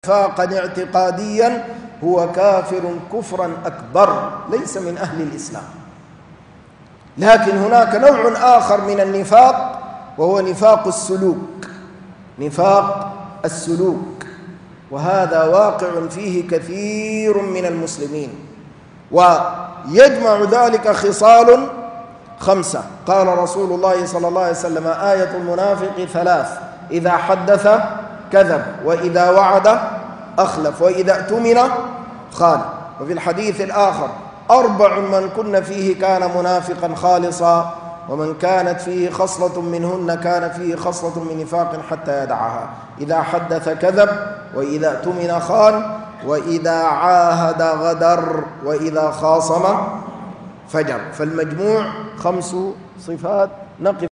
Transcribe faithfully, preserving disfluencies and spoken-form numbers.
نفاقا اعتقاديا هو كافر كفرا أكبر ليس من أهل الإسلام. لكن هناك نوع آخر من النفاق وهو نفاق السلوك، نفاق السلوك، وهذا واقع فيه كثير من المسلمين، ويجمع ذلك خصال خمسة. قال رسول الله صلى الله عليه وسلم: آية المنافق ثلاث: إذا حدث كذب، وإذا وعد أخلف، وإذا اؤتمن خان. وفي الحديث الآخر: أربع من كن فيه كان منافقا خالصا، ومن كانت فيه خصلة منهن كان فيه خصلة من نفاق حتى يدعها: إذا حدث كذب، وإذا اؤتمن خان، وإذا عاهد غدر، وإذا خاصم فجر. فالمجموع خمس صفات. نقف